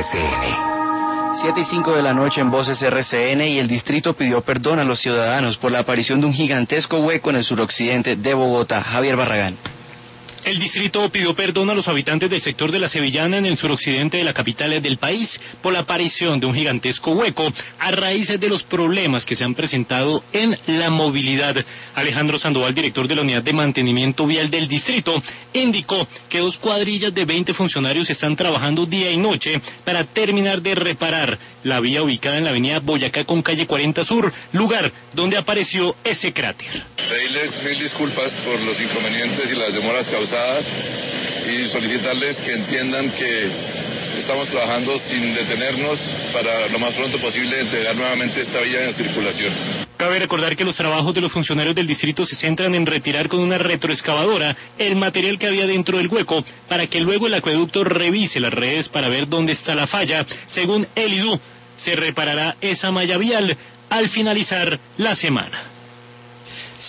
RCN. 7:05 de la noche en Voces RCN, y el distrito pidió perdón a los ciudadanos por la aparición de un gigantesco hueco en el suroccidente de Bogotá. Javier Barragán. El distrito pidió perdón a los habitantes del sector de La Sevillana en el suroccidente de la capital del país por la aparición de un gigantesco hueco a raíz de los problemas que se han presentado en la movilidad. Alejandro Sandoval, director de la Unidad de Mantenimiento Vial del distrito, indicó que 2 cuadrillas de 20 funcionarios están trabajando día y noche para terminar de reparar la vía ubicada en la avenida Boyacá con calle 40 Sur, lugar donde apareció ese cráter. Pedirles mil disculpas por los inconvenientes y las demoras causadas y solicitarles que entiendan que estamos trabajando sin detenernos para lo más pronto posible entregar nuevamente esta vía en circulación. Cabe recordar que los trabajos de los funcionarios del distrito se centran en retirar con una retroexcavadora el material que había dentro del hueco para que luego el acueducto revise las redes para ver dónde está la falla. Según el IDU, se reparará esa malla vial al finalizar la semana.